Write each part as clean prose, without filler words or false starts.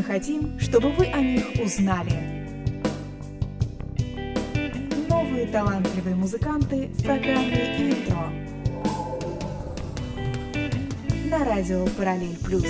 хотим, чтобы вы о них узнали. Новые талантливые музыканты в программе «Интро» на радио «Параллель Плюс».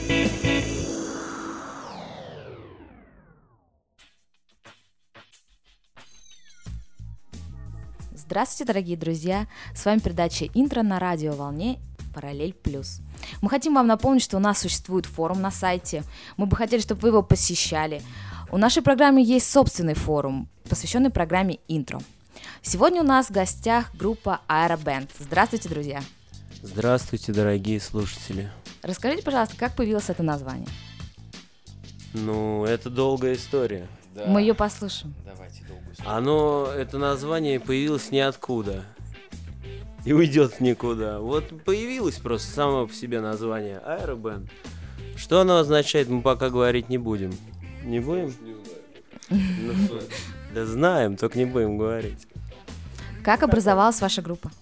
Здравствуйте, дорогие друзья! С вами передача «Интро» на радиоволне «Параллель Плюс». Мы хотим вам напомнить, что у нас существует форум на сайте. Мы бы хотели, чтобы вы его посещали. У нашей программы есть собственный форум, посвященный программе «Интро». Сегодня у нас в гостях группа Aeroband. Здравствуйте, друзья! Здравствуйте, дорогие слушатели! Расскажите, пожалуйста, как появилось это название? Это долгая история. Да. Мы ее послушаем. Давайте долгую историю. Это название появилось ниоткуда и уйдет в никуда. Вот появилось просто само по себе название Aeroband. Что оно означает, мы пока говорить не будем. Не будем? Да знаем, только не будем говорить. Как образовалась ваша группа?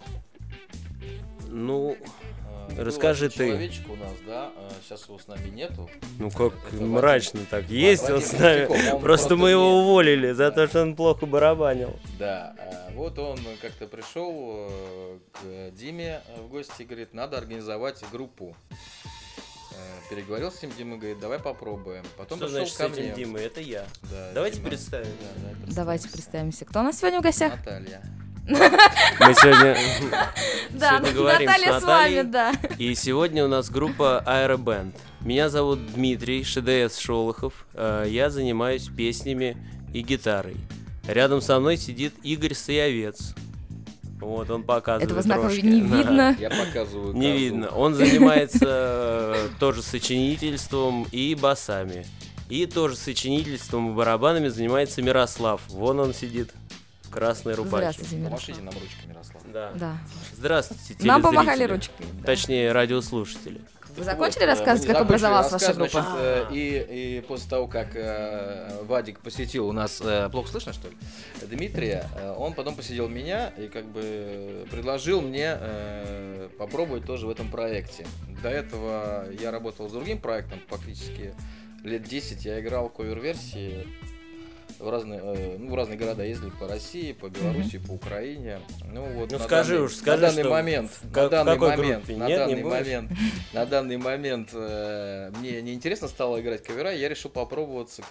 Расскажи ты. Человечек у нас, да, сейчас его с нами нету. Как это мрачно так. Есть он с нами. Просто мы его уволили за то, что он плохо барабанил. Да, вот он как-то пришел к Диме в гости и говорит, надо организовать группу. Переговорил с ним, Дима говорит, давай попробуем. Потом что пришел значит ко с этим мне. Димой? Это я. Да, давайте Дима. представим. Давайте представимся. Кто у нас сегодня в гостях? Наталья. Мы сегодня Да, говорим Наталья с с вами, Натальей. да. И сегодня у нас группа Aeroband. Меня зовут Дмитрий ШДС Шолохов. Я занимаюсь песнями и гитарой. Рядом со мной сидит Игорь Саевец. Вот, он показывает Этого знака рожки. не видно. Я показываю Не козу. видно. Он занимается тоже сочинительством и басами. И тоже сочинительством и барабанами занимается Мирослав. Вон он сидит в красной рубашке. Здравствуйте, Мирослав. Помашите нам ручкой, Мирослав. Да. Да. Здравствуйте, Нам телезрители. помахали ручкой. Да. Точнее, радиослушатели. Вы закончили Вот, рассказывать, мы как закончили образовалась ваша рассказ, группа? значит, и после того, как Вадик посетил у нас, плохо слышно, что ли, Дмитрия, он потом посетил меня и как бы предложил мне попробовать тоже в этом проекте. До этого я работал с другим проектом, фактически лет 10 я играл кавер-версии в разные города, ездили по России, по Беларуси, по Украине. Скажи, на данный что момент, в на данный какой момент, группе? на Нет, данный не будешь? момент, на данный момент мне неинтересно стало играть кавера, и я решил попробоваться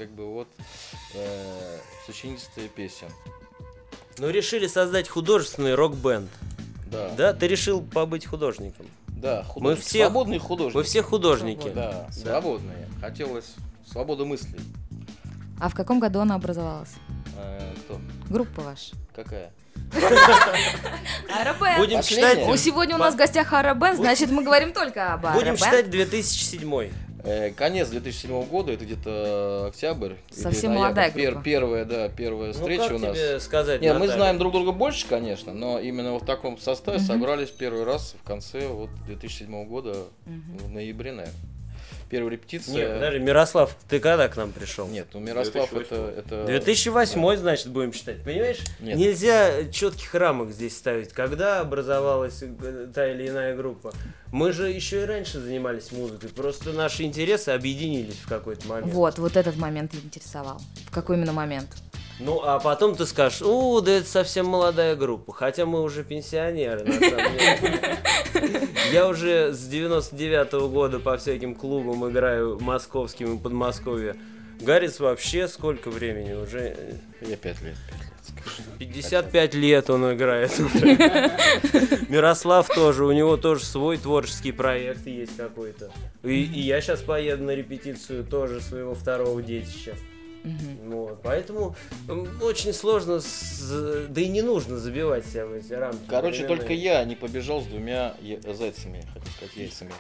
в сочинительстве песен. Решили создать художественный рок-бенд. Да. Да, ты решил побыть художником. Да, Мы все свободные художники. Мы все художники. Да, свободные. Хотелось свободы мыслей. А в каком году она образовалась? Кто? Группа ваша. Какая? Aeroband. Будем Последняя? читать. Сегодня у нас в гостях Aeroband, значит, мы говорим только об Будем Aeroband. читать 2007. Конец 2007 года, это где-то октябрь. Совсем или молодая ноябрь. группа. Первая встреча как у нас. тебе сказать, Не, мы Наталья? знаем друг друга больше, конечно, но именно в таком составе собрались первый раз в конце 2007 года, в ноябре, наверное. Первая репетиция. Нет, подожди, Мирослав, ты когда к нам пришел? Нет, Мирослав это... 2008, значит, будем считать. Понимаешь? Нет. Нельзя четких рамок здесь ставить. Когда образовалась та или иная группа? Мы же еще и раньше занимались музыкой. Просто наши интересы объединились в какой-то момент. Вот этот момент интересовал. В какой именно момент? А потом ты скажешь, да это совсем молодая группа. Хотя мы уже пенсионеры, на самом деле. Я уже с 99-го года по всяким клубам играю московским и Подмосковье. Гаррис вообще сколько времени уже? Я 5 лет. 55 лет он играет. Мирослав тоже, у него тоже свой творческий проект есть какой-то. И я сейчас поеду на репетицию тоже своего второго детища. Поэтому очень сложно, да и не нужно забивать себя в эти рамки. Короче, только я не побежал с 2 зайцами, хочу сказать, яйцами.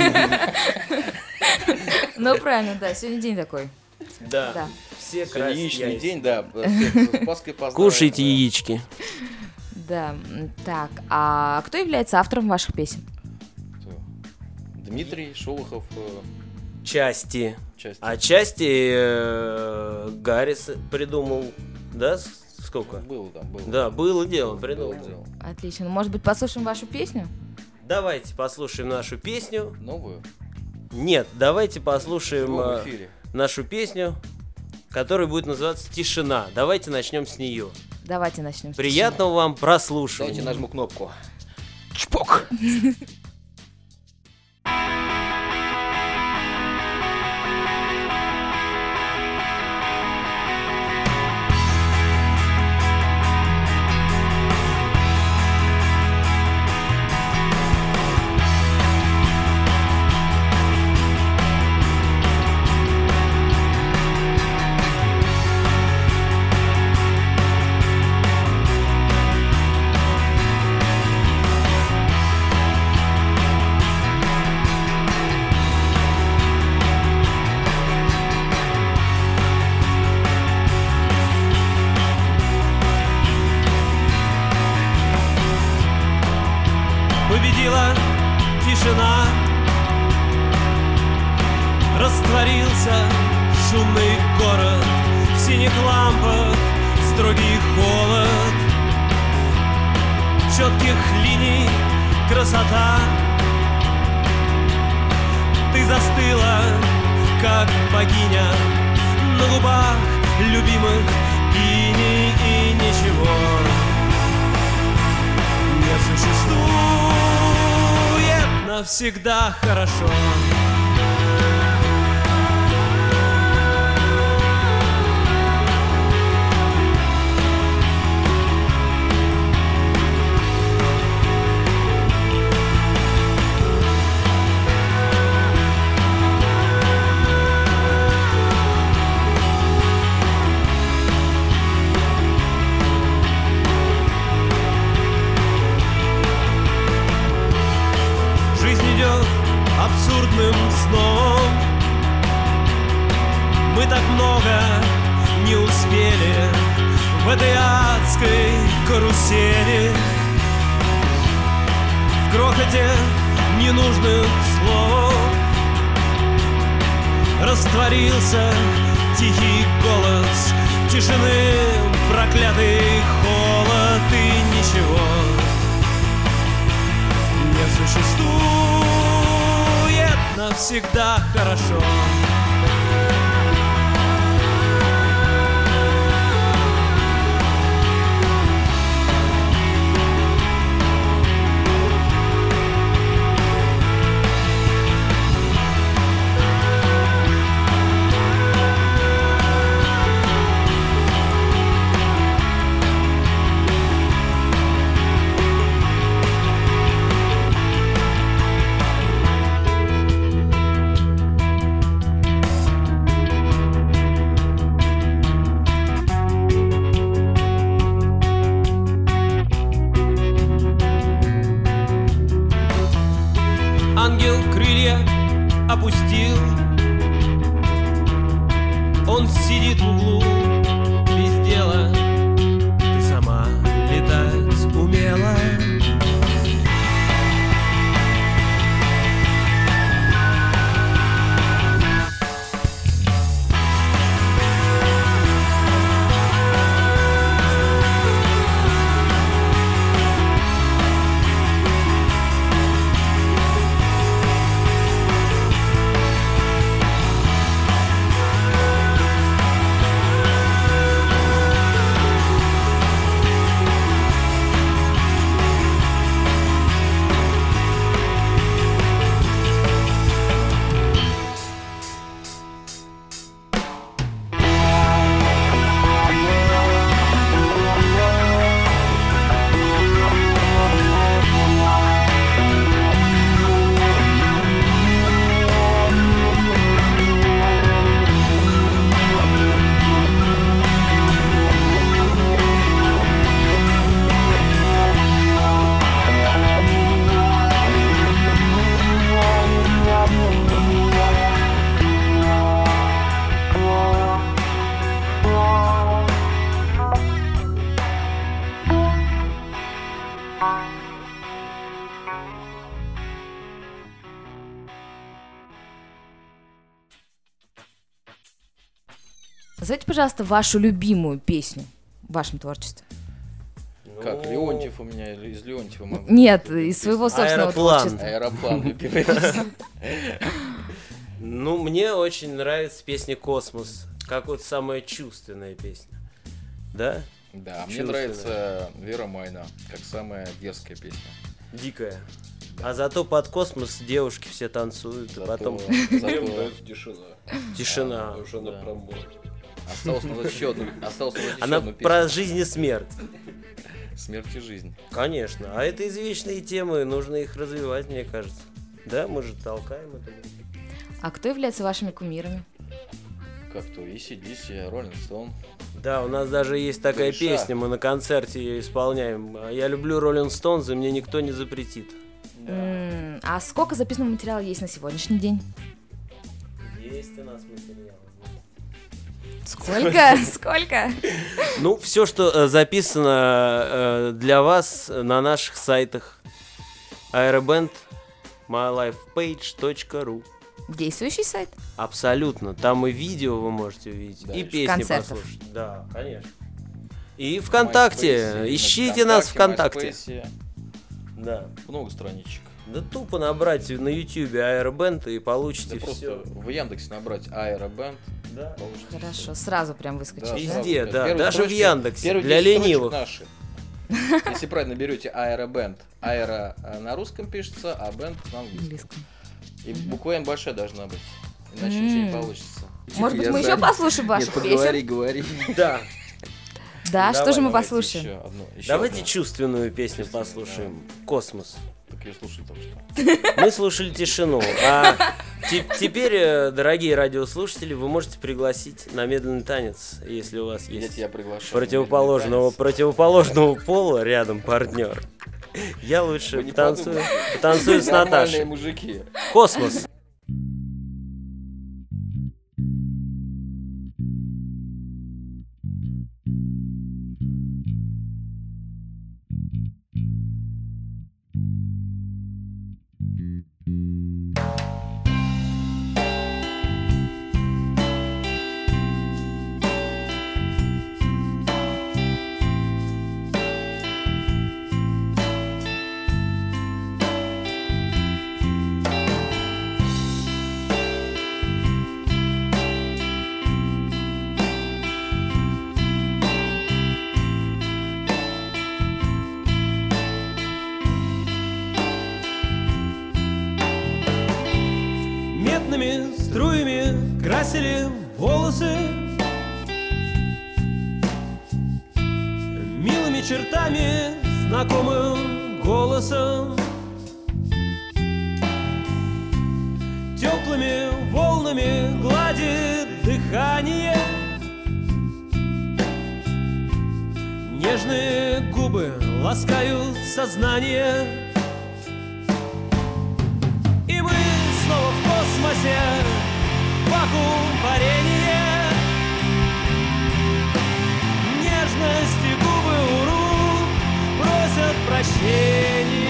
Правильно, да, сегодня день такой. Да. Все Сегодня красят яичный яйца. день, да. С Пасхой поздравляем. Кушайте яички. Да, так, а кто является автором ваших песен? Дмитрий Шолохов. Части. А части Гаррис придумал, да? Сколько? Было. Да, было дело, придумал. Отлично. Может быть, послушаем вашу песню? Давайте послушаем нашу песню. Новую? Нет, давайте послушаем... В эфире. нашу песню, которая будет называться «Тишина». Давайте начнем с нее. Давайте начнем. Приятного вам прослушивания. Дайте нажму кнопку. Чпок! Победила тишина, растворился шумный город, в синих лампах строгий холод, четких линий красота. Ты застыла, как богиня, на губах любимых иней и ничего не существует навсегда хорошо. Абсурдным сном мы так много не успели в этой адской карусели, в грохоте ненужных слов растворился тихий голос тишины, проклятый холод, и ничего не существует навсегда хорошо. Ангел крылья опустил, он сидит в углу без дела, ты сама летать умела. Назовите, пожалуйста, вашу любимую песню в вашем творчестве. Как, Леонтьев у меня, или из Леонтьева могу? Нет, из своего собственного Аэроплан. творчества. Аэроплан, любимый. Ну, мне очень нравится песня «Космос». Как вот самая чувственная песня. Да? Да, мне Чувственная. нравится Вера Майна, как самая дерзкая песня. Дикая. А зато под «Космос» девушки все танцуют, и потом тишина. Уже на Да. промой. Осталось назвать еще одну Она песню. про жизнь и смерть. Смерть и жизнь. Конечно. А это извечные темы, нужно их развивать, мне кажется. Да, мы же толкаем это. А кто является вашими кумирами? Как то AC/DC, Rolling Stone. Да, у нас даже есть такая Кореша. песня, мы на концерте ее исполняем. Я люблю Rolling Stones, и мне никто не запретит. А сколько записанного материала есть на сегодняшний день? Есть у нас материал. Сколько? Сколько? Ну, все, что записано для вас на наших сайтах. Aeroband, mylifepage.ru. Действующий сайт? Абсолютно. Там и видео вы можете увидеть, Да, и и песни концертов. послушать. Да, конечно. И ВКонтакте. MySpace, Ищите нас ВКонтакте. MySpace, Да. много страничек. Да тупо набрать на Ютубе Aeroband и получите Да все. просто в Яндексе набрать Aeroband. Да. Получится Хорошо, сразу прям выскочил. Да, Везде, сразу. да, Первые даже в строчки- Яндексе, первые для 10 строчек ленивых. наши. Если правильно берете Aeroband, аэро на русском пишется, а бенд на английском. Английском. И буква Н большая должна быть, иначе ничего не получится. Может быть, Я мы еще занят. послушаем ваших Нет, поговори, песен? говори. Да. Да, что Давай, же мы давайте послушаем? Еще одну, еще Давайте одну. чувственную песню Чувственную, послушаем. «Космос». Так я слушал только что. Мы слушали «Тишину». А теперь, дорогие радиослушатели, вы можете пригласить на медленный танец, если у вас Я есть тебя приглашаю. противоположного пола рядом партнер. Я лучше Вы не потанцую подумайте. с Нормальные Наташей. мужики. «Космос». Медными струями красили волосы, милыми чертами, знакомым голосом, теплыми волнами гладит дыхание, нежные губы ласкают сознание. И мы снова в космосе, вакуум парения, нежности губы у рук просят прощения.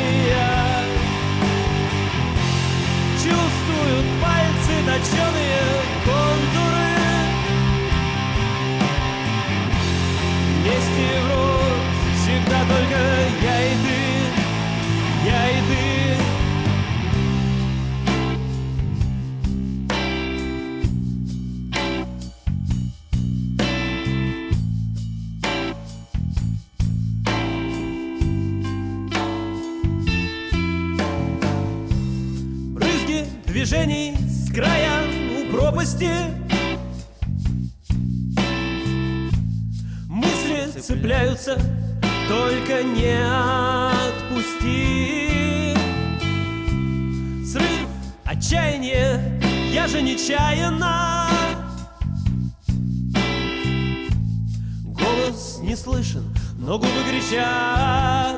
Чувствуют пальцы точеные контуры, вместе врозь всегда только я и ты, я и ты. Брызги движений с края у пропасти, мысли цепляются, только не отпусти. Срыв, отчаяние, я же нечаянно. Голос не слышен, но губы кричат.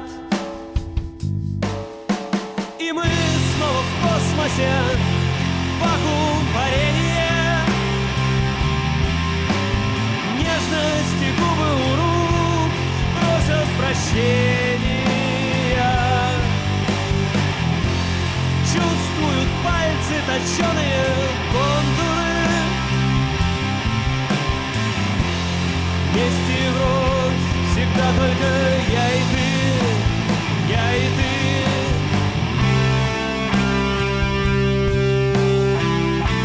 И мы снова в космосе, вакуум парения, нежности губы у рук просят прощения. Чувствуют пальцы точеные контуры, вместе врозь всегда только я и ты, я и ты.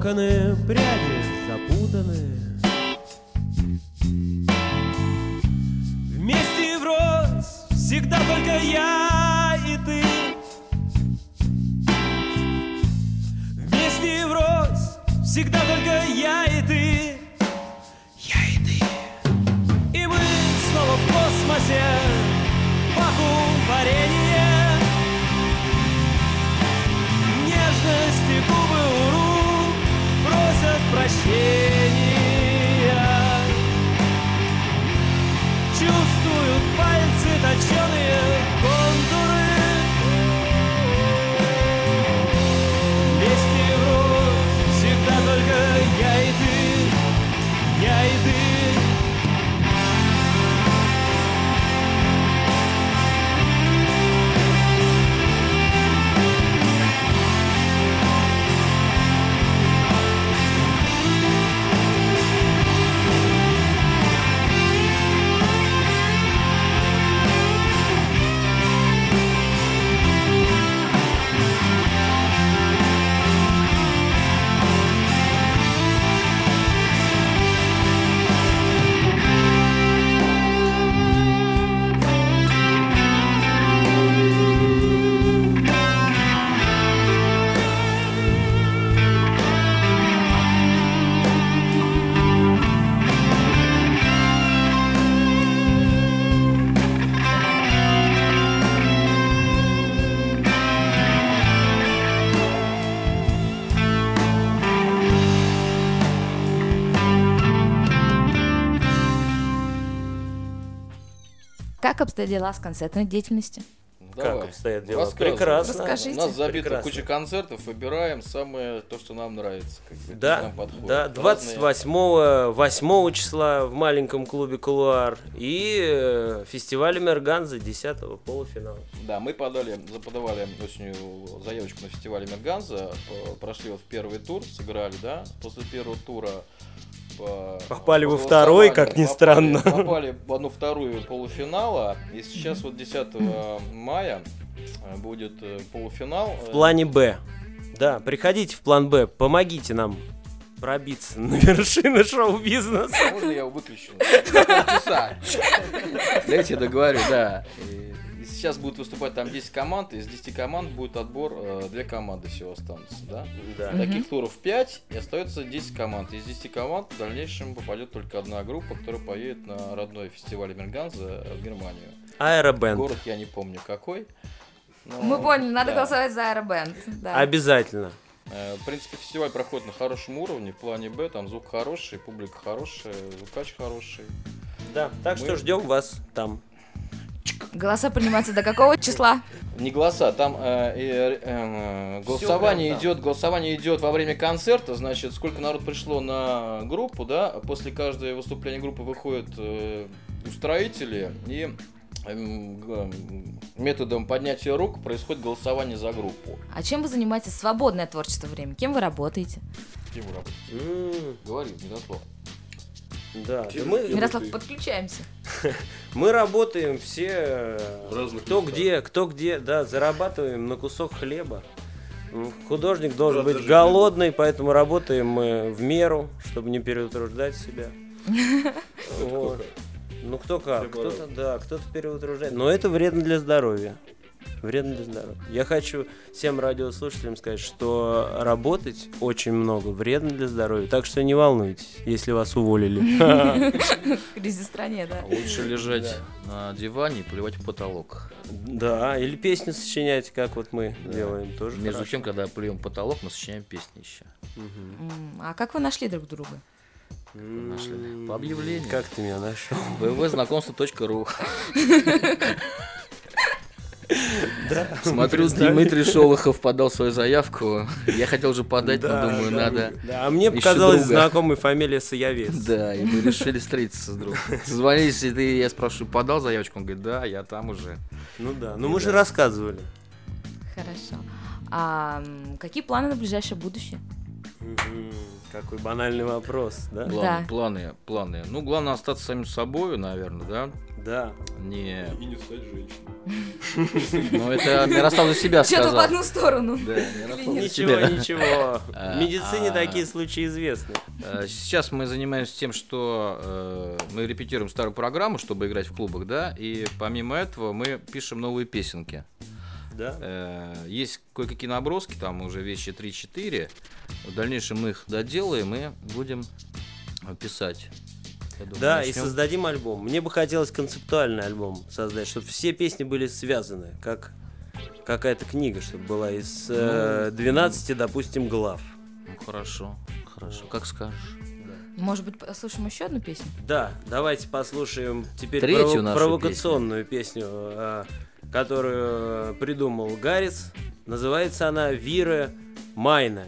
локоны, пряди запутаны. Вместе врозь, всегда только я и ты. Вместе врозь, всегда только я и ты. Я и ты. И мы снова в космосе, вакуум варенье. Нежности губы у рук просят прощения. Чувствуют пальцы точеные контуры. Вместе врозь, всегда только я и ты, я и ты. Как обстоят дела с концертной деятельностью? Как обстоят дела? Рассказывай. Прекрасно. Расскажите. У нас забита Прекрасно. куча концертов, выбираем самое то, что нам нравится. Как бы, Да, нам подходит. да, Разные. 28 числа в маленьком клубе «Кулуар» и фестиваль Эмерганза 10-го полуфинала. Да, мы подавали осенью заявочку на фестиваль Эмерганза, прошли вот в первый тур, сыграли, да, после первого тура Попали во второй, как ни странно. Попали в одну вторую полуфинала, и сейчас вот 10 мая будет полуфинал. В плане «Б». Да, приходите в план «Б», помогите нам пробиться на вершины шоу-бизнеса. Можно я его выключу? Полчаса. Дайте я договорю, да. И сейчас будут выступать там 10 команд, из 10 команд будет отбор, 2 команды всего останутся, да? Да. Таких туров 5, и остается 10 команд. Из 10 команд в дальнейшем попадет только одна группа, которая поедет на родной фестиваль Эмерганза в Германию. Аэробенд. Город я не помню какой. но- Мы поняли, надо да. голосовать за Аэробенд. Да. Обязательно. В принципе, фестиваль проходит на хорошем уровне, в плане Б, там звук хороший, публика хорошая, звукач хороший. Да, так что Мы- ждем вас там. Голоса принимаются до какого числа? Не голоса, там голосование прям там. голосование идет во время концерта, значит, сколько народ пришло на группу, да, после каждого выступления группы выходят устроители и методом поднятия рук происходит голосование за группу. А чем вы занимаетесь в свободное творчество время? Кем вы работаете? Кем вы работаете? М, Говори, Мирослав. Да, да мы, Мирослав, подключаемся. мы работаем все, В разных кто где, да, зарабатываем на кусок хлеба. Художник должен Правда, быть жизнь голодный, поэтому работаем мы в меру, чтобы не переутруждать себя. Вот. Ну кто как, кто-то да, кто-то переутруждает, но это вредно для здоровья. Вредно для здоровья. Я хочу всем радиослушателям сказать, что работать очень много вредно для здоровья, так что не волнуйтесь, если вас уволили. В кризис стране, да. Лучше лежать на диване и плевать в потолок. Да, или песни сочинять, как вот мы делаем, тоже Между хорошо. тем, когда плюем потолок, мы сочиняем песни еще. А как вы нашли друг друга? Нашли. По объявлению. Как ты меня нашел? www.знакомство.ру. Да. Смотрю, Дмитрий Шолохов подал свою заявку. Я хотел уже подать, но думаю, надо. Да, а мне Ищу показалась друга. знакомая фамилия Саявец. Да, и мы решили встретиться с другом. Созвонились, и я спрашиваю, подал заявочку? Он говорит, да, я там уже. Ну да, ну мы же рассказывали. Хорошо. А какие планы на ближайшее будущее? Какой банальный вопрос, да? Да. Планы. Ну, главное остаться самим собой, наверное, да? Да. Не... И не стать женщиной. Ну, это Мирослав за себя Что-то в сказал. одну сторону. Да, Мирослав за Ничего, себя. ничего. В медицине такие случаи известны. Сейчас мы занимаемся тем, что мы репетируем старую программу, чтобы играть в клубах, да, и помимо этого мы пишем новые песенки. Да? Есть кое-какие наброски, там уже вещи 3-4. В дальнейшем мы их доделаем и будем писать. Я думаю, Да, и начнем. создадим альбом. Мне бы хотелось концептуальный альбом создать, чтобы все песни были связаны, как какая-то книга, чтобы была из 12, допустим, глав. Ну, хорошо, как скажешь. Может быть, послушаем еще одну песню? Да, давайте послушаем теперь Третью нашу провокационную песню, которую придумал Гаррис. Называется она «Вире Майне».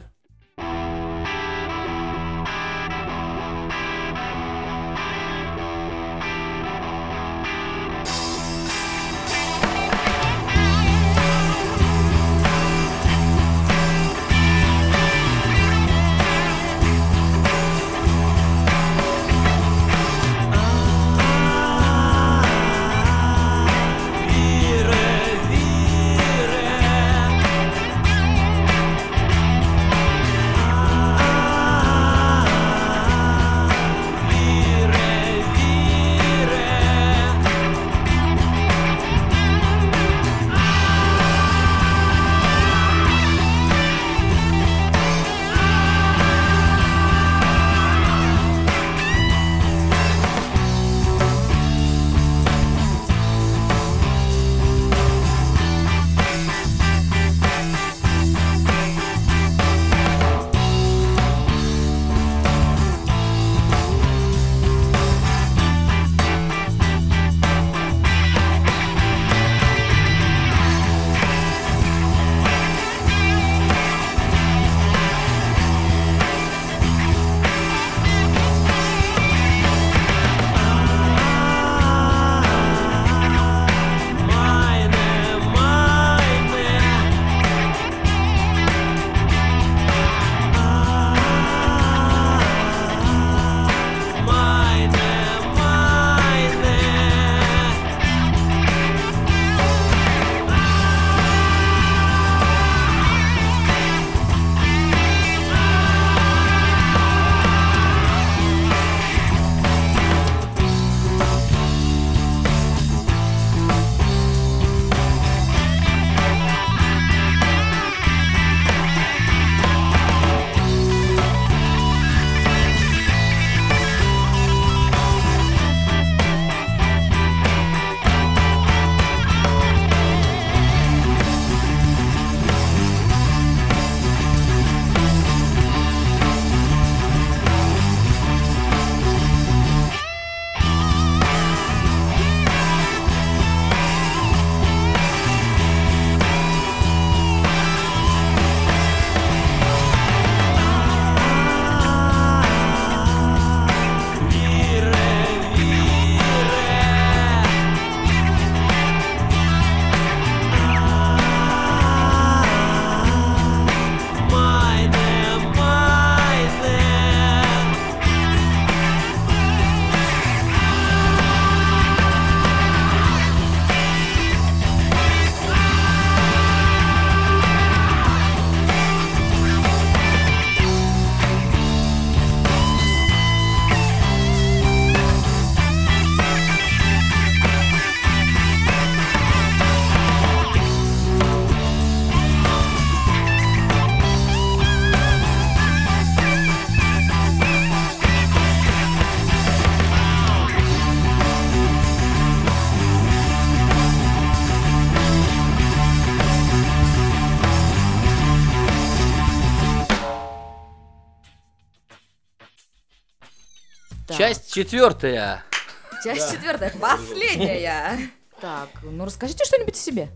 Так. Часть 4. Часть 4, последняя. Так, ну расскажите что-нибудь о себе.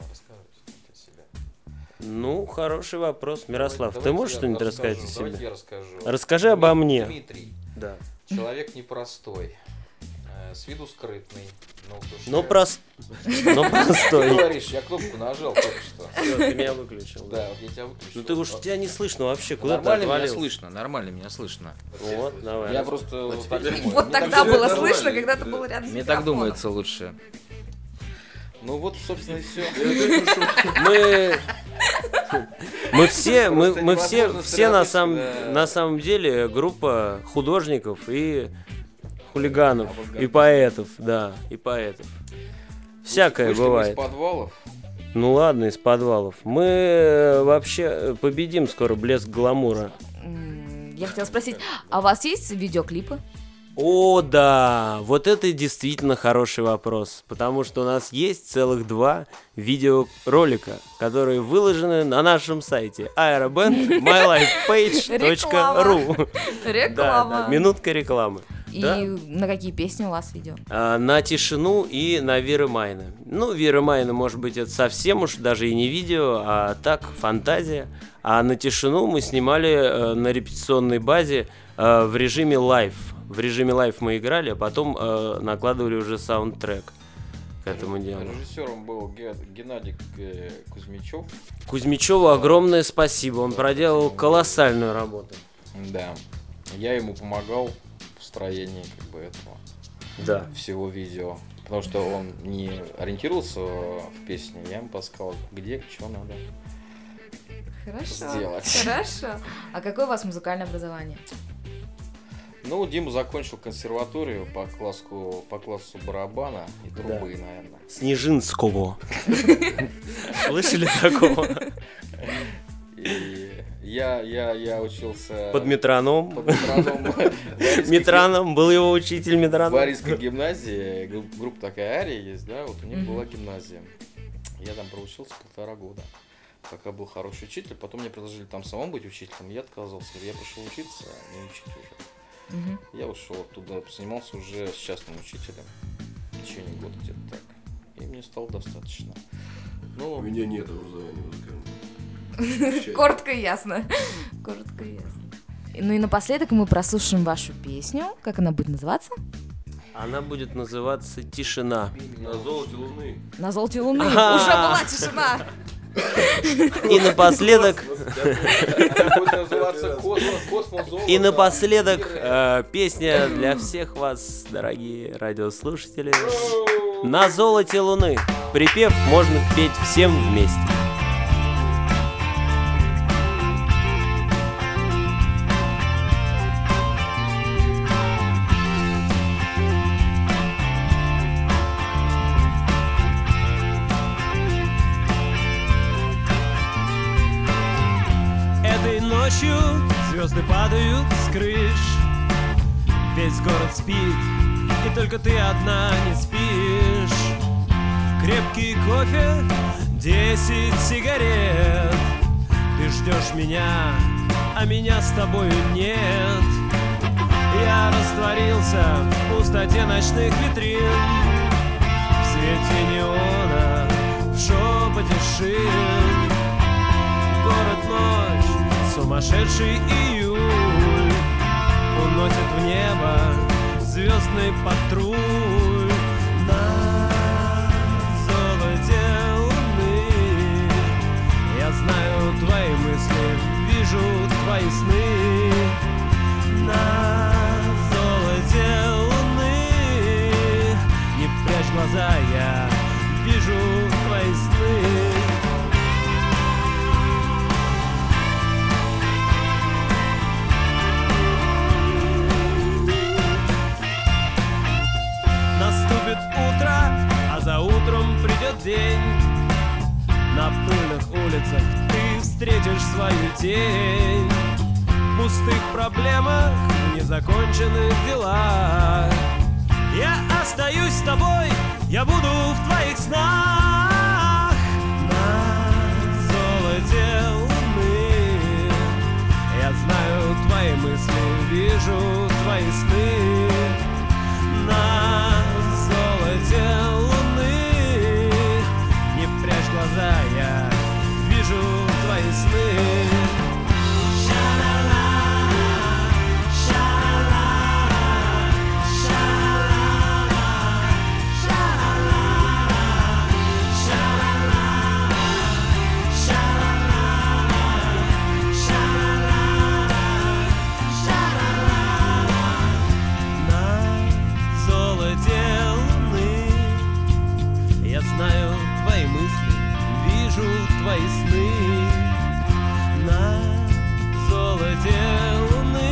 Ну, хороший вопрос. Мирослав, ты можешь что-нибудь рассказать о Давайте себе? я расскажу. Расскажи обо мне. Дмитрий. Да. Человек непростой. С виду скрытный. Но простой. Ты говоришь, я кнопку нажал только что. Всё, ты меня выключил. Да, вот я тебя выключил. Ну ты уж тебя не слышно вообще, куда ты Нормально меня отвалился? слышно, нормально меня слышно. Вот, давай. Я просто так думаю. Вот Мне тогда так было думается. слышно, когда ты был рядом с Мне так микрофоном. думается лучше. Ну вот, собственно, и все. Мы все невозможно сосредоточиться, на самом деле группа художников и хулиганов, Авангард. и поэтов, да, и поэтов. Всякое Вышли мы бывает. из подвалов. Ну ладно, из подвалов. Мы вообще победим скоро блеск гламура. Я хотела спросить, а у вас есть видеоклипы? О, да, вот это действительно хороший вопрос, потому что у нас есть целых 2 видеоролика, которые выложены на нашем сайте aeroband.mylifepage.ru. Реклама. Да, минутка рекламы. И Да. на какие песни у вас видео? На тишину и на Вира Майна. Ну, Вира Майна, может быть, это совсем уж даже и не видео, а так, фантазия. А на тишину мы снимали на репетиционной базе в режиме лайв. В режиме лайв мы играли, а потом накладывали уже саундтрек к этому делу. Режиссером был Геннадий Кузьмичев. Кузьмичеву огромное спасибо, он проделал колоссальную работу. Да. Я ему помогал в строении этого Да. всего видео. Потому что он не ориентировался в песне, я ему подсказал, где, что надо. Хорошо. Сделать. Хорошо. А какое у вас музыкальное образование? Ну, Дима закончил консерваторию по классу барабана и трубы, наверное. Снежинского. Слышали такого? И я учился Под метроном. под метроном Метраном был его учитель в метроном. Арийской гимназии. Группа такая Ария есть, да, вот у них была гимназия. Я там проучился 1,5 года. Пока был хороший учитель, потом мне предложили там самому быть учителем, я отказался. Я пришел учиться, а не учить уже. Я ушел оттуда, занимался уже с частным учителем в течение года где-то так. И мне стало достаточно. У Ну, меня нет образования музыкального. Коротко и ясно. Коротко и ясно. Ну и напоследок мы прослушаем вашу песню. Как она будет называться? Она будет называться «Тишина». На золоте луны. На золоте луны. Ага. Уже была тишина. И напоследок, она будет называться «Космос золото». и напоследок песня для всех вас, дорогие радиослушатели. «На золоте луны». Припев можно петь всем вместе. Этой ночью звезды падают с крыш. Весь город спит, и только ты одна не спишь. Крепкий кофе, 10 сигарет. Ты ждешь меня, а меня с тобою нет. Я растворился в пустоте ночных витрин, в свете неона, в шепоте шин. Город ночь, сумасшедший июль уносит в небо звездный патруль. На золоте луны я знаю твои мысли, вижу твои сны. На золоте луны не прячь глаза, я вижу твои сны. Наступит утро, а за утром придет день. На пыльных улицах ты встретишь свою тень. В пустых проблемах, в незаконченных делах я остаюсь с тобой, я буду в твоих снах. На золоте луны я знаю твои мысли, вижу твои сны. На золоте луны не прячь глаза, я вижу твои сны. Ша-ла-ла, ша-ла-ла, ша-ла-ла, весны на золоте луны.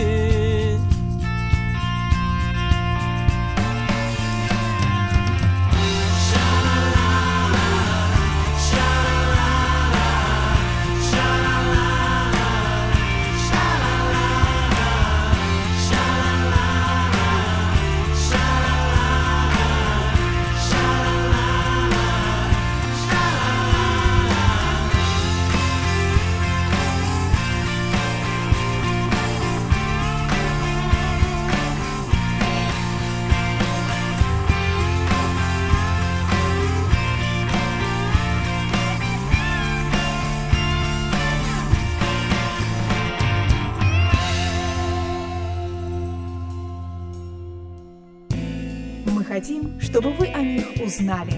Мы хотим, чтобы вы о них узнали.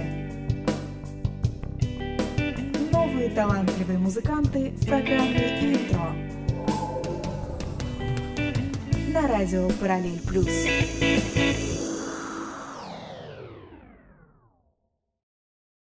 Новые талантливые музыканты в программе «Интро» на радио Параллель Плюс.